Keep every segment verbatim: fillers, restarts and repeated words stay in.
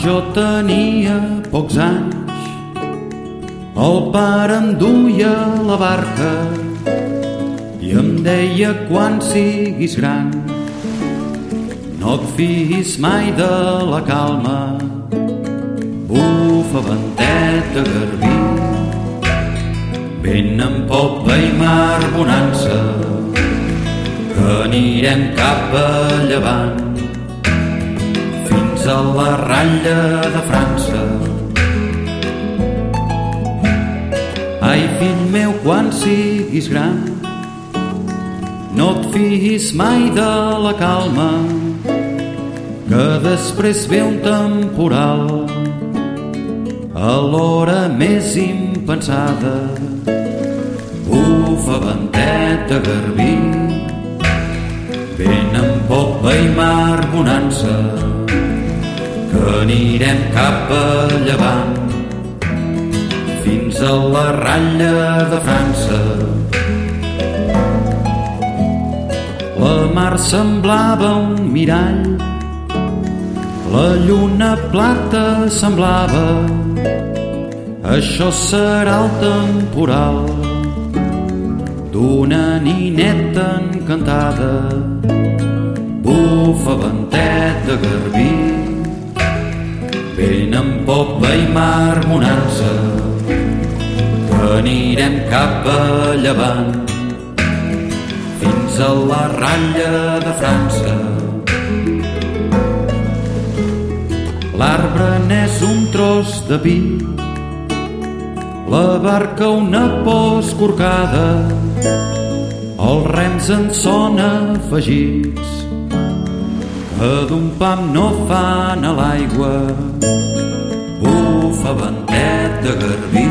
jo tenia pocs anys, el pare em duia a la barca i em deia quan siguis gran no et fiïs mai de la calma, bufa ventet de garbí, vent en popa i mar bonança, que anirem cap a llevant fins a la ratlla de França. Ai, fill meu, quan siguis gran, no et fiïs mai de la calma, que després ve un temporal a l'hora més impensada. Bufa ventet de garbí, vent en popa i mar bonança, que anirem cap a llevant fins a la ratlla de França. La mar semblava un mirall, la lluna plata semblava, això serà el temporal d'una nineta encantada. Bufa ventet de garbí, vent en popa i mar bonança, que anirem cap a llevant fins a la ratlla de França. L'arbre n'és un tros de pi, la barca una pos corcada, els rems en són afegits, que d'un pam no fan a l'aigua. Bufa ventet de garbí,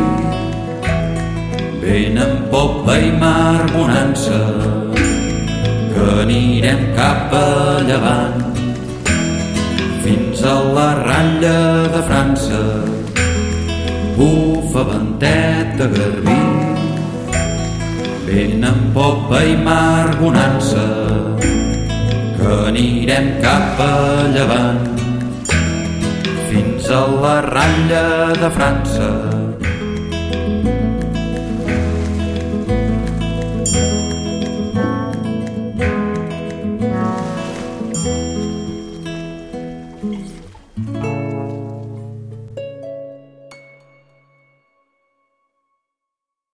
vent en popa i mar bonança, que anirem cap a llevant fins a la ratlla de França. Bufa ventet de garbí, vent en popa i mar bonança, que anirem cap a llevant fins a la ratlla de França.